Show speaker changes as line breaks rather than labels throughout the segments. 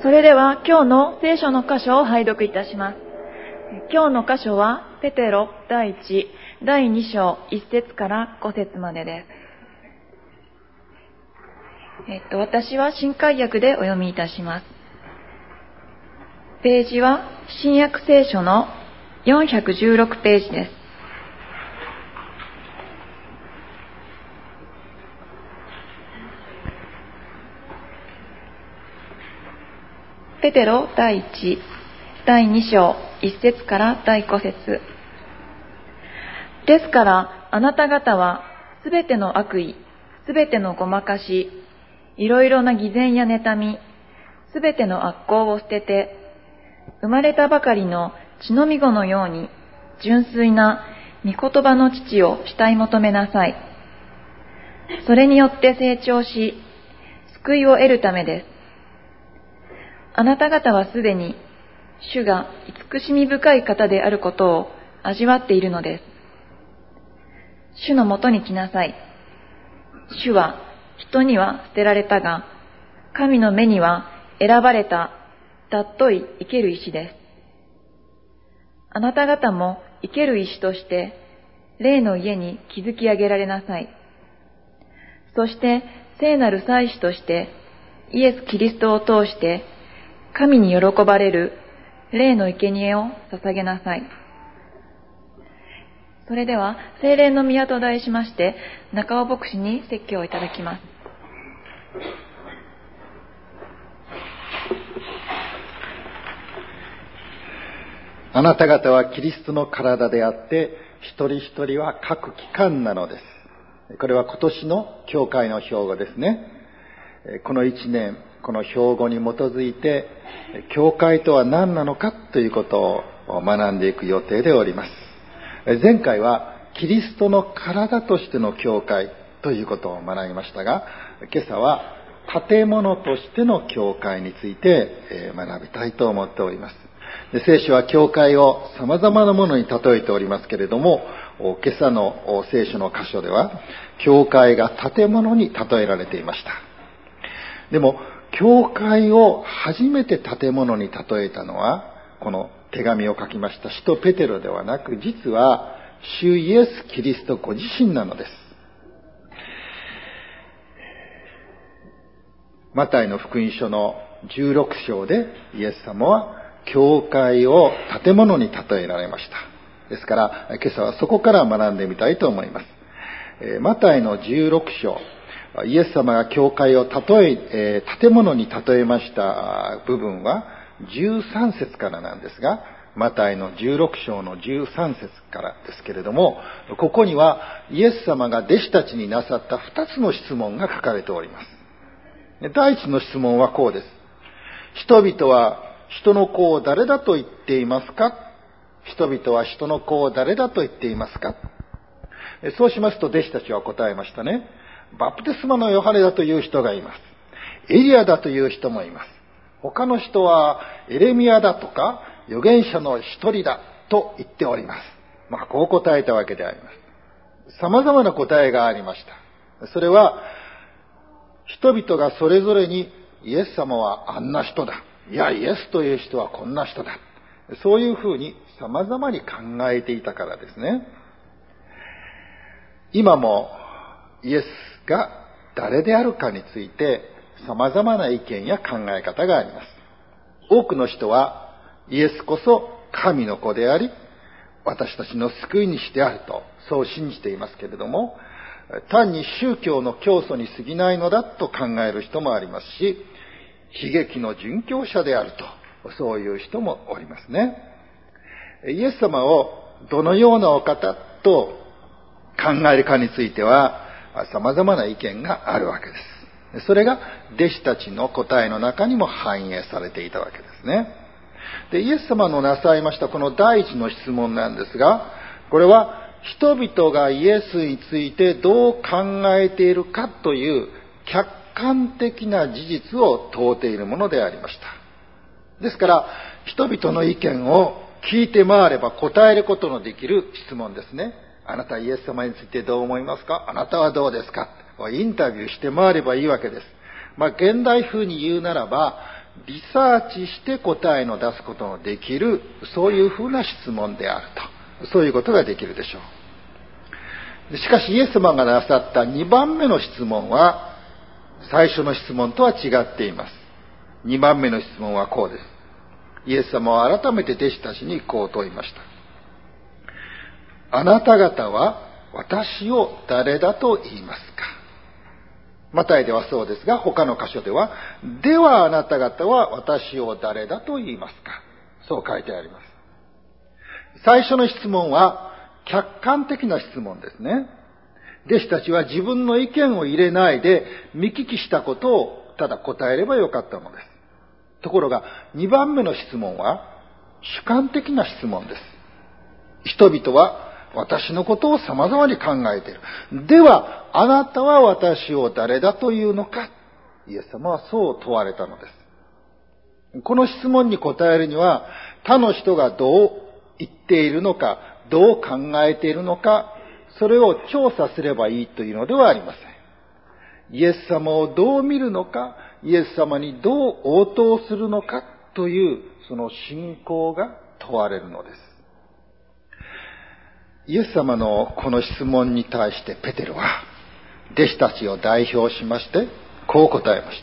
それでは今日の聖書の箇所を拝読いたします。今日の箇所はペテロ第1、第2章1節から5節までです。私は新海訳でお読みいたします。ページは新約聖書の416ページです。ペテロ第1、第2章1節から第5節。ですからあなた方はすべての悪意、すべてのごまかし、いろいろな偽善や妬み、すべての悪行を捨てて、生まれたばかりの血のみ子のように純粋な御言葉の父を慕い求めなさい。それによって成長し、救いを得るためです。あなた方はすでに主が慈しみ深い方であることを味わっているのです。主のもとに来なさい。主は人には捨てられたが、神の目には選ばれた尊い生ける石です。あなた方も生ける石として霊の家に築き上げられなさい。そして聖なる祭司としてイエス・キリストを通して神に喜ばれる霊の生贄を捧げなさい。それでは聖霊の宮と題しまして中尾牧師に説教をいただきます。
あなた方はキリストの体であって一人一人は各機関なのです。これは今年の教会の標語ですね。この一年この標語に基づいて教会とは何なのかということを学んでいく予定でおります。前回はキリストの体としての教会ということを学びましたが、今朝は建物としての教会について学びたいと思っております。聖書は教会を様々なものに例えておりますけれども、今朝の聖書の箇所では教会が建物に例えられていました。でも教会を初めて建物に例えたのはこの手紙を書きました使徒ペテロではなく、実は主イエス・キリストご自身なのです。マタイの福音書の16章でイエス様は教会を建物に例えられました。ですから今朝はそこから学んでみたいと思います。マタイの16章、イエス様が教会を建物に例えました部分は13節からなんですが、マタイの16章の13節からですけれども、ここにはイエス様が弟子たちになさった2つの質問が書かれております。第一の質問はこうです。人々は人の子を誰だと言っていますか？人々は人の子を誰だと言っていますか？そうしますと弟子たちは答えましたね。バプテスマのヨハネだという人がいます。エリアだという人もいます。他の人はエレミヤだとか預言者の一人だと言っております。こう答えたわけであります。様々な答えがありました。それは人々がそれぞれにイエス様はあんな人だ、いやイエスという人はこんな人だ、そういうふうに様々に考えていたからですね。今もイエスが誰であるかについて様々な意見や考え方があります。多くの人はイエスこそ神の子であり私たちの救い主であるとそう信じていますけれども、単に宗教の教祖に過ぎないのだと考える人もありますし、悲劇の殉教者であるとそういう人もおりますね。イエス様をどのようなお方と考えるかについては様々な意見があるわけです。それが弟子たちの答えの中にも反映されていたわけですね。で、イエス様のなさいましたこの第一の質問なんですが、これは人々がイエスについてどう考えているかという客観的な事実を問うているものでありました。ですから人々の意見を聞いて回れば答えることのできる質問ですね。あなたイエス様についてどう思いますか？あなたはどうですか？インタビューして回ればいいわけです。現代風に言うならば、 リサーチして答えの出すことのできる、そういうふうな質問であると、そういうことができるでしょう。しかしイエス様がなさった2番目の質問は最初の質問とは違っています。2番目の質問はこうです。イエス様は改めて弟子たちにこう問いました。あなた方は私を誰だと言いますか。マタイではそうですが、他の箇所では、ではあなた方は私を誰だと言いますか。そう書いてあります。最初の質問は客観的な質問ですね。弟子たちは自分の意見を入れないで見聞きしたことをただ答えればよかったのです。ところが2番目の質問は主観的な質問です。人々は私のことを様々に考えている。ではあなたは私を誰だというのか。イエス様はそう問われたのです。この質問に答えるには他の人がどう言っているのか、どう考えているのか、それを調査すればいいというのではありません。イエス様をどう見るのか、イエス様にどう応答するのかというその信仰が問われるのです。イエス様のこの質問に対してペテロは弟子たちを代表しましてこう答えました。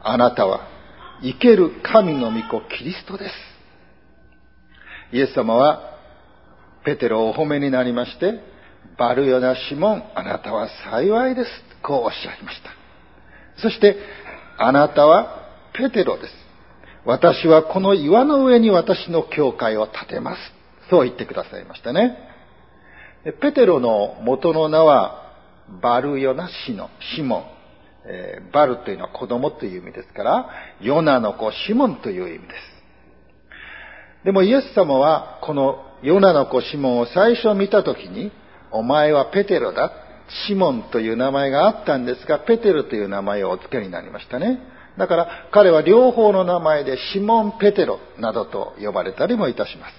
あなたは生ける神の御子キリストです。イエス様はペテロをお褒めになりまして、バルヨナシモン、あなたは幸いです。こうおっしゃいました。そして、あなたはペテロです。私はこの岩の上に私の教会を建てます。そう言ってくださいましたね。ペテロの元の名はバルヨナシモン。バルというのは子供という意味ですから、ヨナの子シモンという意味です。でもイエス様はこのヨナの子シモンを最初見たときに、お前はペテロだ。シモンという名前があったんですが、ペテロという名前をお付けになりましたね。だから彼は両方の名前でシモン・ペテロなどと呼ばれたりもいたします。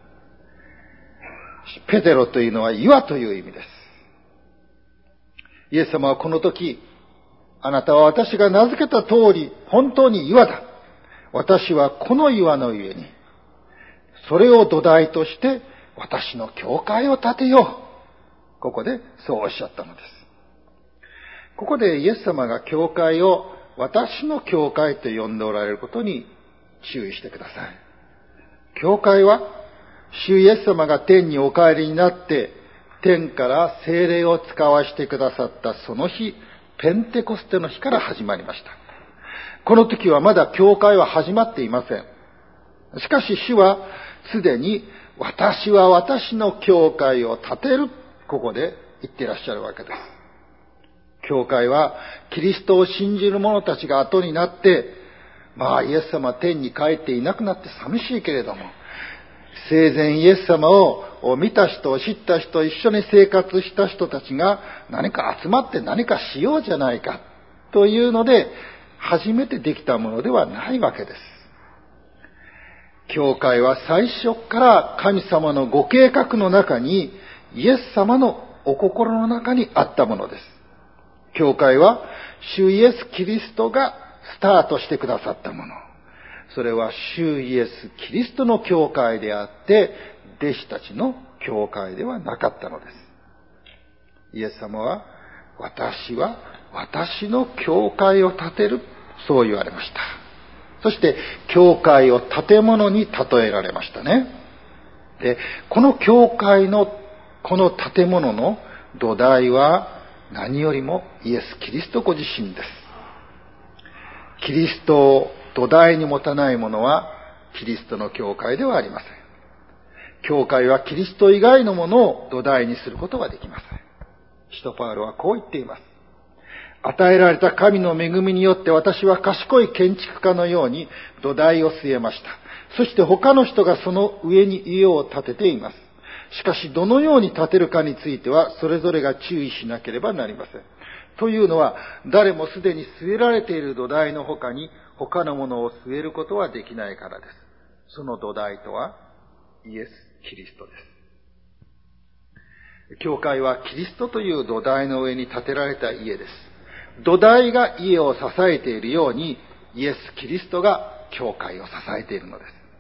ペテロというのは岩という意味です。イエス様はこの時、あなたは私が名付けた通り本当に岩だ。私はこの岩の上に、それを土台として私の教会を建てよう。ここでそうおっしゃったのです。ここでイエス様が教会を私の教会と呼んでおられることに注意してください。教会は主イエス様が天にお帰りになって天から聖霊を使わしてくださったその日、ペンテコステの日から始まりました。この時はまだ教会は始まっていません。しかし主はすでに私は私の教会を建てる、ここで言っていらっしゃるわけです。教会はキリストを信じる者たちが後になって、イエス様は天に帰っていなくなって寂しいけれども、生前イエス様を見た人、知った人、一緒に生活した人たちが何か集まって何かしようじゃないかというので初めてできたものではないわけです。教会は最初から神様のご計画の中に、イエス様のお心の中にあったものです。教会は主イエス・キリストがスタートしてくださったもの。それは主イエス・キリストの教会であって、弟子たちの教会ではなかったのです。イエス様は、私は私の教会を建てる、そう言われました。そして、教会を建物に例えられましたね。で、この教会のこの建物の土台は何よりもイエス・キリストご自身です。キリストを土台に持たないものはキリストの教会ではありません。教会はキリスト以外のものを土台にすることができません。使徒パウロはこう言っています。与えられた神の恵みによって私は賢い建築家のように土台を据えました。そして他の人がその上に家を建てています。しかしどのように建てるかについてはそれぞれが注意しなければなりません。というのは誰もすでに据えられている土台の他に他のものを据えることはできないからです。その土台とはイエス・キリストです。教会はキリストという土台の上に建てられた家です。土台が家を支えているように、 イエス・キリストが教会を支えているのです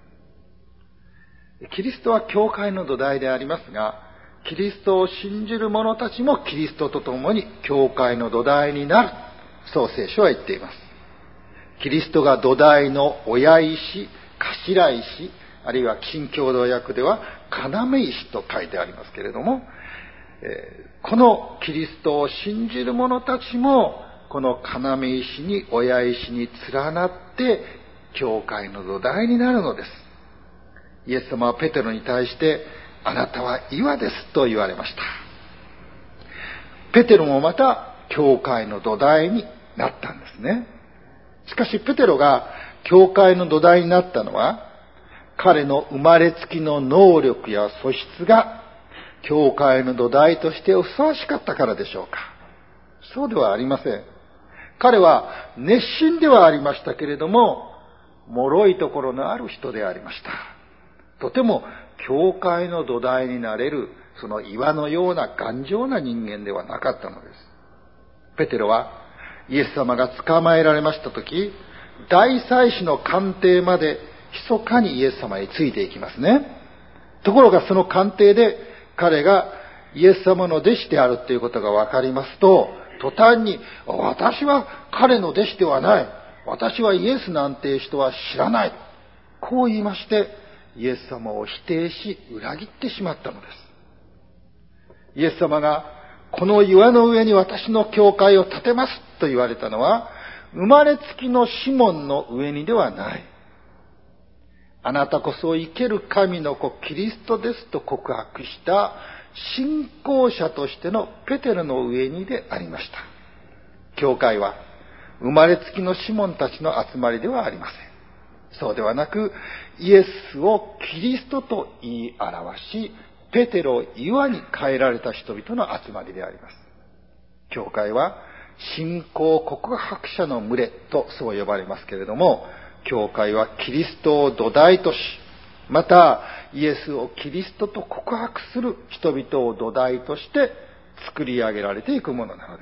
。キリストは教会の土台でありますが、キリストを信じる者たちもキリストと共に教会の土台になる。そう聖書は言っています。キリストが土台の親石、頭石、あるいは新共同訳では要石と書いてありますけれども、このキリストを信じる者たちもこの要石に親石に連なって教会の土台になるのです。イエス様はペテロに対して、あなたは岩ですと言われました。ペテロもまた教会の土台になったんですね。しかしペテロが教会の土台になったのは、彼の生まれつきの能力や素質が教会の土台としてふさわしかったからでしょうか。そうではありません。彼は熱心ではありましたけれども、脆いところのある人でありました。とても教会の土台になれる、その岩のような頑丈な人間ではなかったのです。ペテロはイエス様が捕まえられましたとき、大祭司の官邸まで密かにイエス様についていきますね。ところがその官邸で彼がイエス様の弟子であるということが分かりますと、途端に、私は彼の弟子ではない。私はイエスなんていう人は知らない。こう言いまして、イエス様を否定し、裏切ってしまったのです。イエス様が、この岩の上に私の教会を建てますと言われたのは、生まれつきのシモンの上にではない。あなたこそ生ける神の子キリストですと告白した信仰者としてのペテロの上にでありました。教会は生まれつきのシモンたちの集まりではありません。そうではなく、イエスをキリストと言い表し、ペテロを岩に変えられた人々の集まりであります。教会は信仰告白者の群れとそう呼ばれますけれども、教会はキリストを土台とし、またイエスをキリストと告白する人々を土台として作り上げられていくものなのです。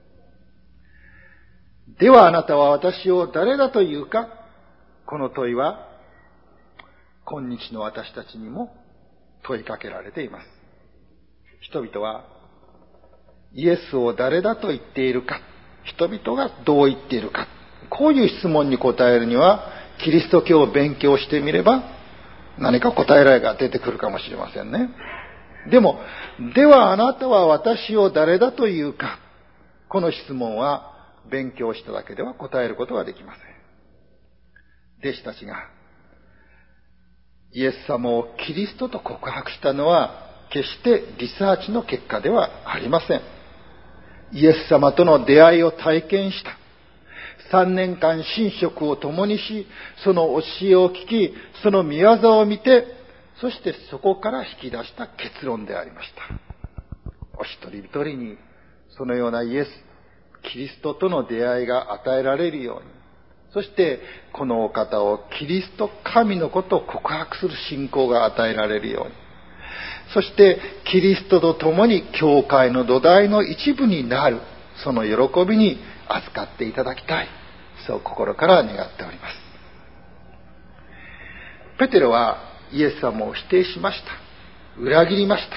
ではあなたは私を誰だというか。この問いは今日の私たちにも問いかけられています。人々はイエスを誰だと言っているか、人々がどう言っているか、こういう質問に答えるにはキリスト教を勉強してみれば何か答えられが出てくるかもしれませんね。でも、ではあなたは私を誰だというか、この質問は勉強しただけでは答えることはできません。弟子たちがイエス様をキリストと告白したのは決してリサーチの結果ではありません。イエス様との出会いを体験した。3年間寝食を共にし、その教えを聞き、その御業を見て、そしてそこから引き出した結論でありました。お一人一人にそのようなイエス、キリストとの出会いが与えられるように、そしてこのお方をキリスト神のことを告白する信仰が与えられるように、そしてキリストと共に教会の土台の一部になる、その喜びに預かっていただきたい、そう心から願っております。ペテロはイエス様を否定しました。裏切りました。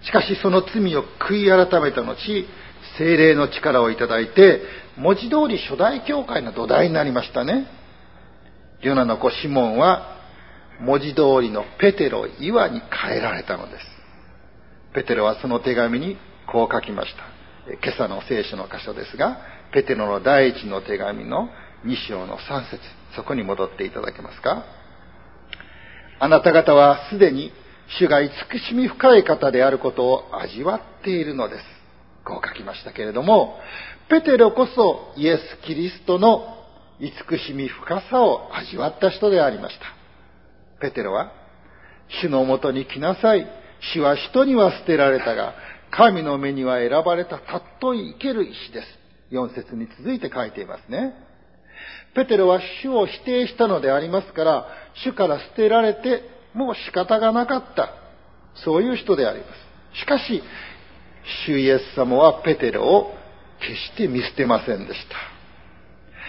しかしその罪を悔い改めた後、聖霊の力をいただいて、文字通り初代教会の土台になりましたね。ヨナの子シモンは文字通りのペテロ岩に変えられたのです。ペテロはその手紙にこう書きました。今朝の聖書の箇所ですが、ペテロの第一の手紙の2章の3節、そこに戻っていただけますか。あなた方はすでに主が慈しみ深い方であることを味わっているのです。こう書きましたけれども、ペテロこそイエス・キリストの慈しみ深さを味わった人でありました。ペテロは、主のもとに来なさい。主は人には捨てられたが、神の目には選ばれた尊い生ける石です。4節に続いて書いていますね。ペテロは主を否定したのでありますから、主から捨てられてもう仕方がなかった。そういう人であります。しかし、主イエス様はペテロを決して見捨てませんでした。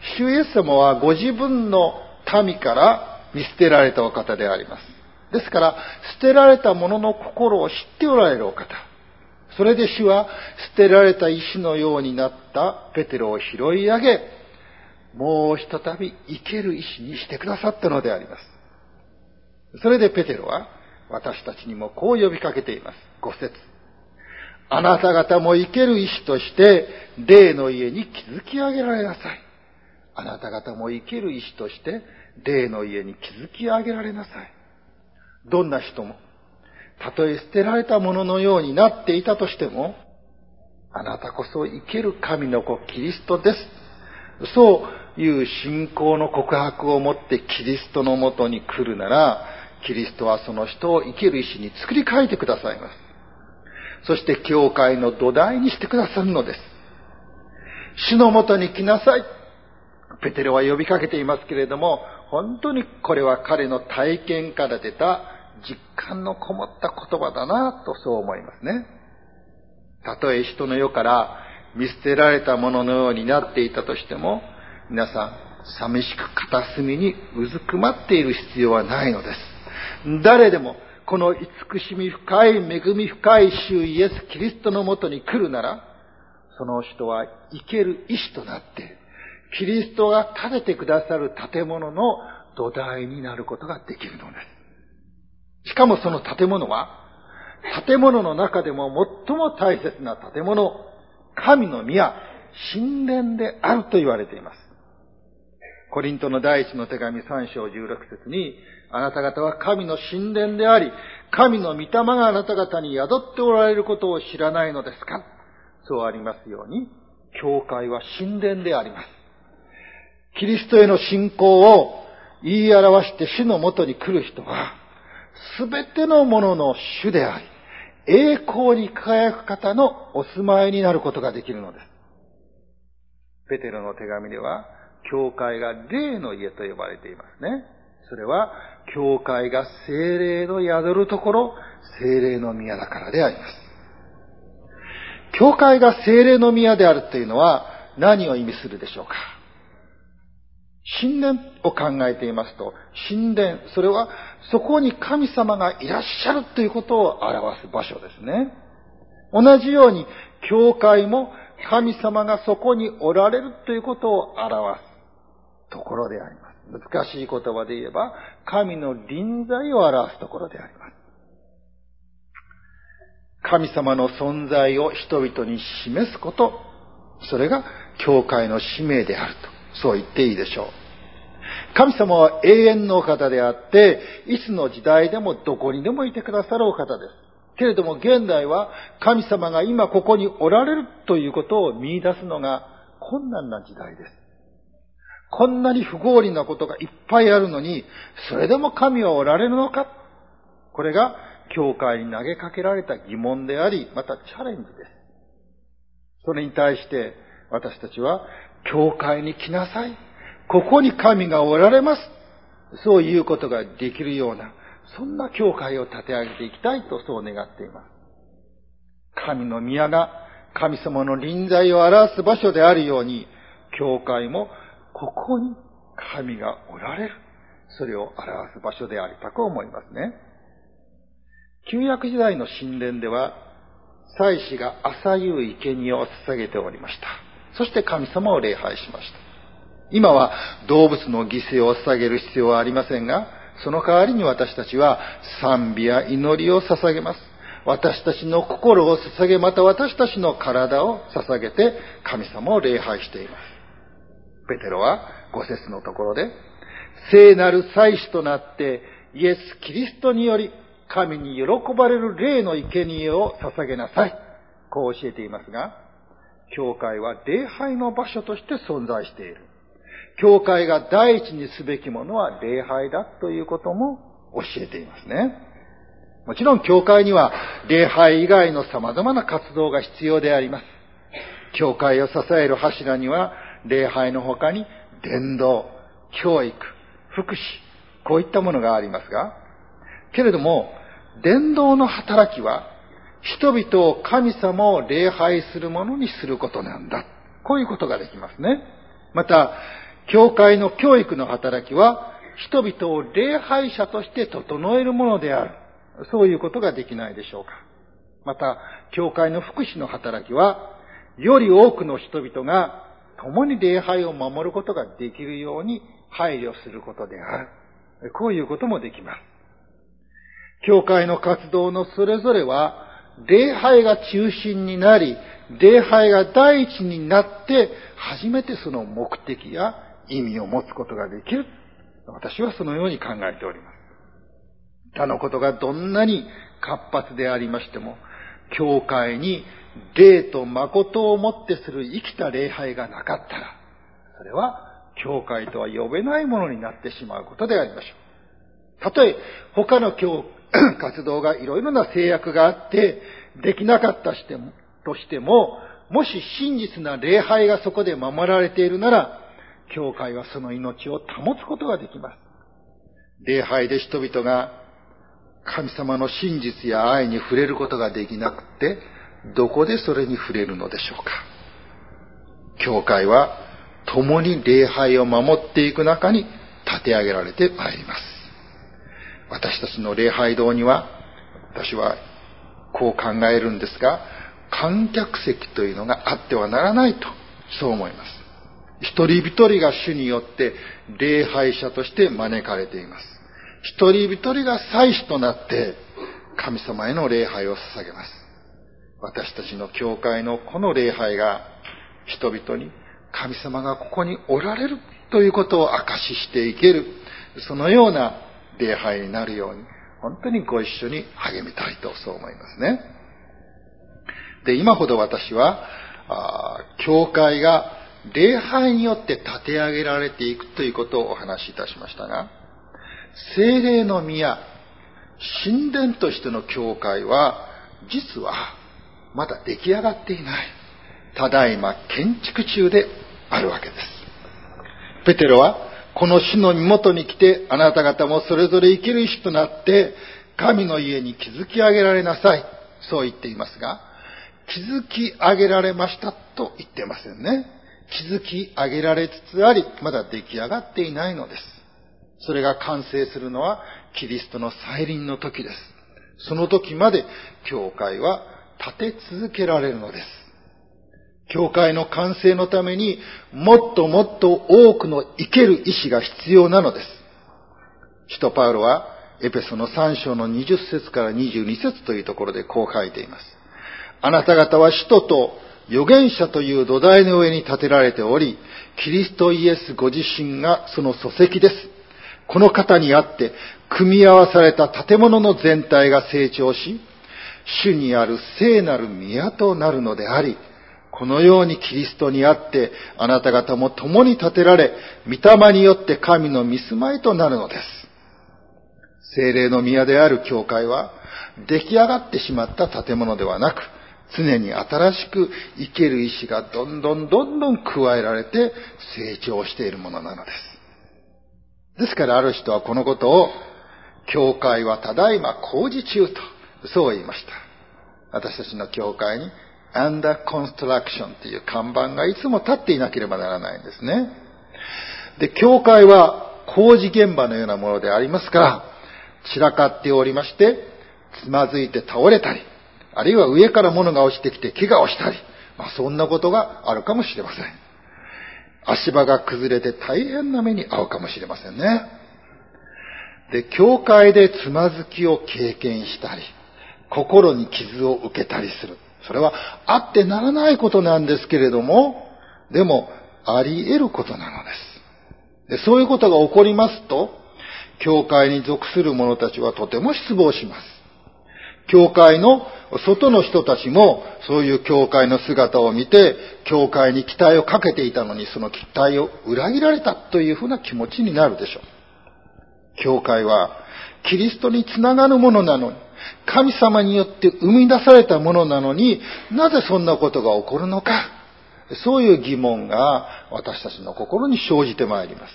主イエス様はご自分の民から見捨てられたお方であります。ですから、捨てられた者の心を知っておられるお方。それで主は捨てられた石のようになったペテロを拾い上げ、もうひとたび生ける石にしてくださったのであります。それでペテロは私たちにもこう呼びかけています。5節。あなた方も生ける石として霊の家に築き上げられなさい。あなた方も生ける石として霊の家に築き上げられなさい。どんな人も、たとえ捨てられたもののようになっていたとしても、あなたこそ生ける神の子キリストです。そういう信仰の告白を持ってキリストのもとに来るなら、キリストはその人を生ける石に作り変えてくださいます。そして教会の土台にしてくださるのです。主のもとに来なさい。ペテロは呼びかけていますけれども、本当にこれは彼の体験から出た実感のこもった言葉だなとそう思いますね。たとえ人の世から見捨てられたもののようになっていたとしても、皆さん寂しく片隅にうずくまっている必要はないのです。誰でもこの慈しみ深い恵み深い主イエス・キリストのもとに来るなら、その人は生ける石となって、キリストが建ててくださる建物の土台になることができるのです。しかもその建物は、建物の中でも最も大切な建物、神の宮、神殿であると言われています。コリントの第一の手紙3章16節に、あなた方は神の神殿であり、神の御霊があなた方に宿っておられることを知らないのですか？そうありますように、教会は神殿であります。キリストへの信仰を言い表して主のもとに来る人は、すべてのものの主であり、栄光に輝く方のお住まいになることができるのです。ペテロの手紙では、教会が霊の家と呼ばれていますね。それは、教会が聖霊の宿るところ、聖霊の宮だからであります。教会が聖霊の宮であるというのは何を意味するでしょうか？神殿を考えていますと、神殿、それはそこに神様がいらっしゃるということを表す場所ですね。同じように、教会も神様がそこにおられるということを表すところであります。難しい言葉で言えば、神の臨在を表すところであります。神様の存在を人々に示すこと、それが教会の使命であると、そう言っていいでしょう。神様は永遠のお方であって、いつの時代でもどこにでもいてくださるお方です。けれども現代は神様が今ここにおられるということを見出すのが困難な時代です。こんなに不合理なことがいっぱいあるのに、それでも神はおられるのか？これが教会に投げかけられた疑問であり、またチャレンジです。それに対して私たちは、教会に来なさい。ここに神がおられます。そういうことができるような、そんな教会を立て上げていきたいとそう願っています。神の宮が神様の臨在を表す場所であるように、教会もここに神がおられる。それを表す場所でありたく思いますね。旧約時代の神殿では、祭司が朝夕生贄を捧げておりました。そして神様を礼拝しました。今は動物の犠牲を捧げる必要はありませんが、その代わりに私たちは賛美や祈りを捧げます。私たちの心を捧げ、また私たちの体を捧げて神様を礼拝しています。ペテロは5節のところで、聖なる祭司となってイエス・キリストにより神に喜ばれる霊の生贄を捧げなさい。こう教えていますが、教会は礼拝の場所として存在している。教会が第一にすべきものは礼拝だということも教えていますね。もちろん教会には礼拝以外の様々な活動が必要であります。教会を支える柱には礼拝の他に伝道、教育、福祉、こういったものがありますが、けれども伝道の働きは人々を神様を礼拝するものにすることなんだ。こういうことができますね。また教会の教育の働きは、人々を礼拝者として整えるものである。そういうことができないでしょうか。また、教会の福祉の働きは、より多くの人々が共に礼拝を守ることができるように配慮することである。こういうこともできます。教会の活動のそれぞれは、礼拝が中心になり、礼拝が第一になって、初めてその目的や意味を持つことができる。私はそのように考えております。他のことがどんなに活発でありましても、教会に礼と誠をもってする生きた礼拝がなかったら、それは教会とは呼べないものになってしまうことでありましょう。たとえ他の活動がいろいろな制約があってできなかったとしても、もし真実な礼拝がそこで守られているなら、教会はその命を保つことができます。礼拝で人々が神様の真実や愛に触れることができなくて、どこでそれに触れるのでしょうか。教会は共に礼拝を守っていく中に立て上げられてまいります。私たちの礼拝堂には、私はこう考えるんですが、観客席というのがあってはならないと、そう思います。一人一人が主によって礼拝者として招かれています。一人一人が祭司となって神様への礼拝を捧げます。私たちの教会のこの礼拝が人々に神様がここにおられるということを証ししていける、そのような礼拝になるように、本当にご一緒に励みたいとそう思いますね。で、今ほど私は教会が礼拝によって立て上げられていくということをお話しいたしましたが、聖霊の宮、神殿としての教会は実はまだ出来上がっていない、ただいま建築中であるわけです。ペテロはこの主の身元に来て、あなた方もそれぞれ生きる石となって神の家に築き上げられなさい、そう言っていますが、築き上げられましたと言ってませんね。築き上げられつつあり、まだ出来上がっていないのです。それが完成するのはキリストの再臨の時です。その時まで教会は立て続けられるのです。教会の完成のためにもっともっと多くの生ける意志が必要なのです。使徒パウロはエペソの3章の20節から22節というところでこう書いています。あなた方は使徒と預言者という土台の上に建てられており、キリストイエスご自身がその礎石です。この方にあって組み合わされた建物の全体が成長し、主にある聖なる宮となるのであり、このようにキリストにあってあなた方も共に建てられ、御霊によって神の御住まいとなるのです。聖霊の宮である教会は出来上がってしまった建物ではなく、常に新しく生ける意志がどんどん加えられて成長しているものなのです。ですからある人はこのことを、教会はただいま工事中と、そう言いました。私たちの教会に Under Construction という看板がいつも立っていなければならないんですね。で、教会は工事現場のようなものでありますから、散らかっておりまして、つまずいて倒れたり、あるいは上から物が落ちてきて怪我をしたり、そんなことがあるかもしれません。足場が崩れて大変な目に遭うかもしれませんね。で、教会でつまずきを経験したり、心に傷を受けたりする。それはあってならないことなんですけれども、でもあり得ることなのです。で、そういうことが起こりますと、教会に属する者たちはとても失望します。教会の外の人たちもそういう教会の姿を見て、教会に期待をかけていたのに、その期待を裏切られたというふうな気持ちになるでしょう。教会はキリストにつながるものなのに、神様によって生み出されたものなのに、なぜそんなことが起こるのか、そういう疑問が私たちの心に生じてまいります。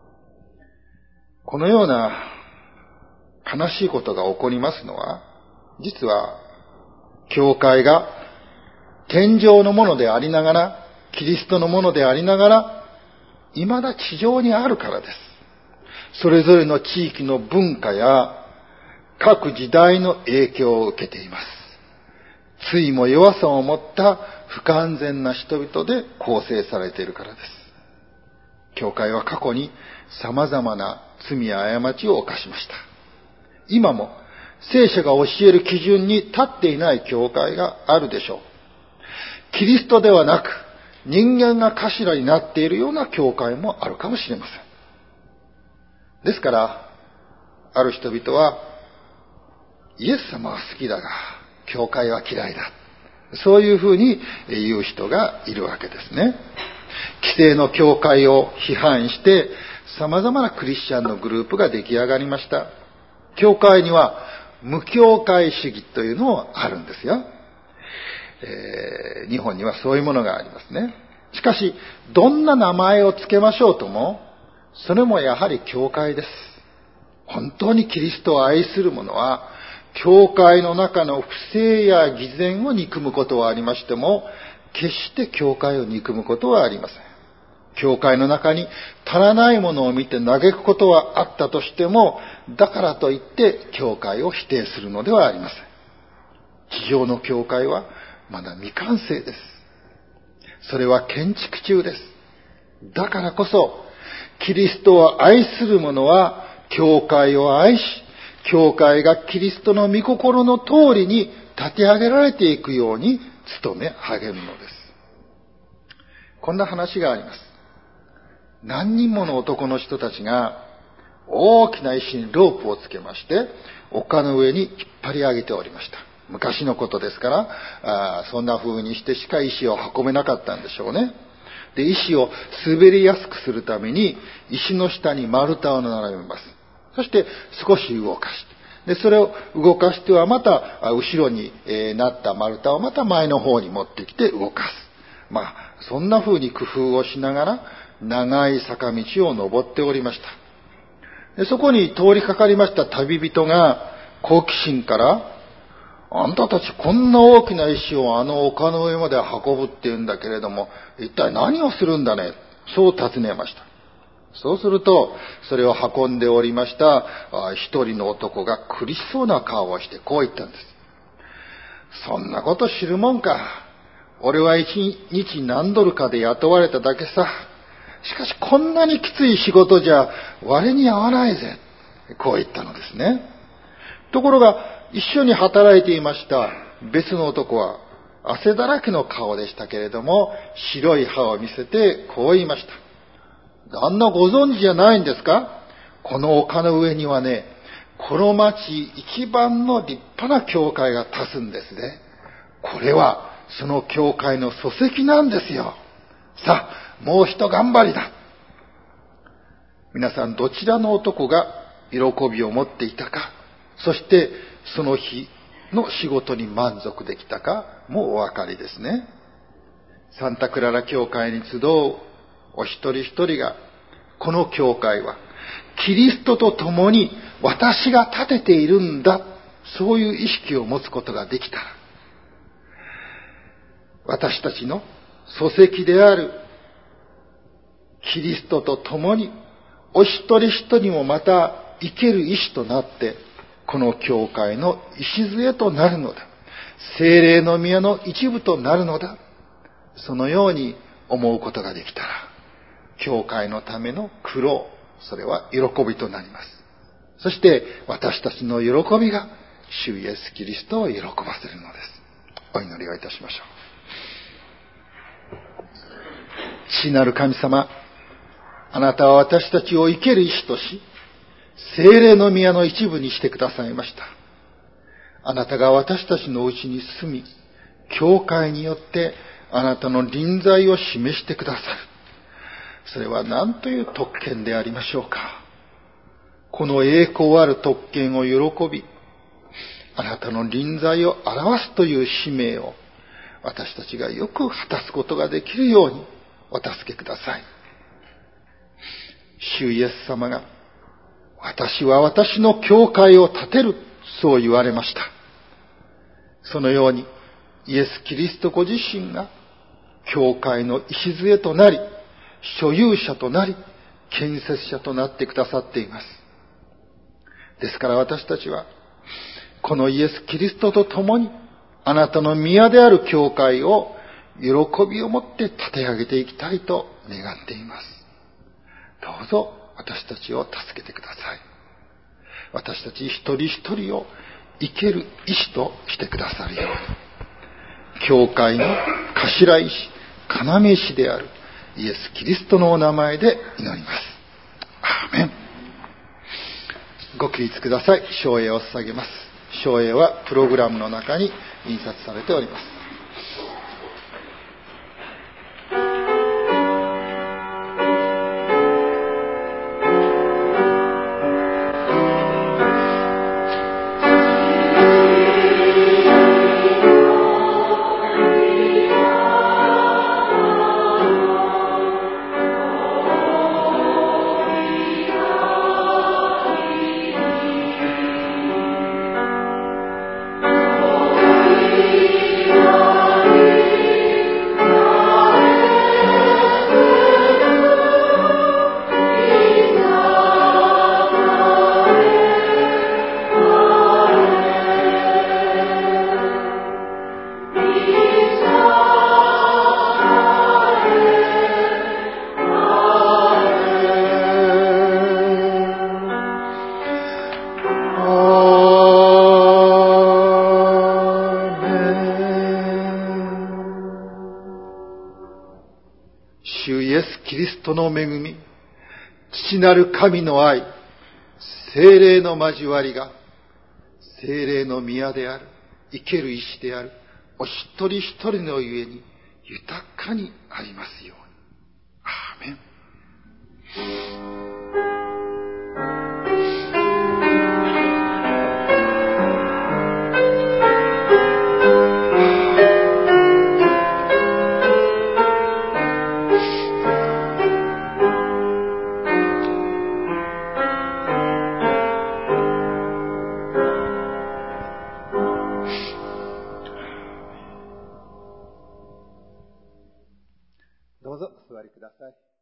このような悲しいことが起こりますのは、実は教会が天上のものでありながら、キリストのものでありながら、 未だ地上にあるからです。それぞれの地域の文化や各時代の影響を受けています。罪も弱さを持った不完全な人々で構成されているからです。教会は過去に様々な罪や過ちを犯しました。今も聖書が教える基準に立っていない教会があるでしょう。キリストではなく人間が頭になっているような教会もあるかもしれません。ですから、ある人々はイエス様は好きだが教会は嫌いだ、そういうふうに言う人がいるわけですね。既成の教会を批判して様々なクリスチャンのグループが出来上がりました。教会には無教会主義というのもあるんですよ。日本にはそういうものがありますね。しかしどんな名前をつけましょうとも、それもやはり教会です。本当にキリストを愛する者は教会の中の不正や偽善を憎むことはありましても、決して教会を憎むことはありません。教会の中に足らないものを見て嘆くことはあったとしても、だからといって教会を否定するのではありません。地上の教会はまだ未完成です。それは建築中です。だからこそキリストを愛する者は教会を愛し、教会がキリストの御心の通りに立て上げられていくように努め励むのです。こんな話があります。何人もの男の人たちが大きな石にロープをつけまして、丘の上に引っ張り上げておりました。昔のことですから、そんな風にしてしか石を運べなかったんでしょうね。で、石を滑りやすくするために石の下に丸太を並べます。そして少し動かして、でそれを動かしてはまた後ろになった丸太をまた前の方に持ってきて動かす。そんな風に工夫をしながら長い坂道を登っておりました。でそこに通りかかりました旅人が好奇心から、あんたたちこんな大きな石をあの丘の上まで運ぶって言うんだけれども、一体何をするんだね、そう尋ねました。そうすると、それを運んでおりました一人の男が苦しそうな顔をしてこう言ったんです。そんなこと知るもんか。俺は一日何ドルかで雇われただけさ。しかしこんなにきつい仕事じゃ割に合わないぜ。こう言ったのですね。ところが一緒に働いていました別の男は汗だらけの顔でしたけれども、白い歯を見せてこう言いました。旦那ご存知じゃないんですか？この丘の上にはね、この町一番の立派な教会が建つんですね。これはその教会の礎石なんですよ。さあ、もう一頑張りだ。皆さんどちらの男が喜びを持っていたか、そしてその日の仕事に満足できたかもお分かりですね。サンタクララ教会に集うお一人一人が、この教会はキリストと共に私が立てているんだ、そういう意識を持つことができたら、私たちの礎石であるキリストと共にお一人一人もまた生ける石となって、この教会の礎となるのだ。聖霊の宮の一部となるのだ。そのように思うことができたら、教会のための苦労、それは喜びとなります。そして私たちの喜びが主イエスキリストを喜ばせるのです。お祈りをいたしましょう。父なる神様、あなたは私たちを生ける石とし、聖霊の宮の一部にしてくださいました。あなたが私たちのうちに住み、教会によってあなたの臨在を示してくださる。それは何という特権でありましょうか。この栄光ある特権を喜び、あなたの臨在を表すという使命を私たちがよく果たすことができるようにお助けください。主イエス様が、私は私の教会を建てる、そう言われました。そのようにイエス・キリストご自身が教会の礎となり、 所有者となり、建設者となってくださっています。ですから私たちは、このイエス・キリストと共に、あなたの宮である教会を喜びを持って立て上げていきたいと願っています。どうぞ私たちを助けてください。私たち一人一人を生ける石としてくださるように、教会の頭石、要石であるイエス・キリストのお名前で祈ります。アーメン。ご起立ください。唱詠を捧げます。唱詠はプログラムの中に印刷されております。主イエス・キリストの恵み、父なる神の愛、聖霊の交わりが、聖霊の宮である、生ける石である、お一人一人のゆえに豊かにありますように。アーメン。どうぞお座りください。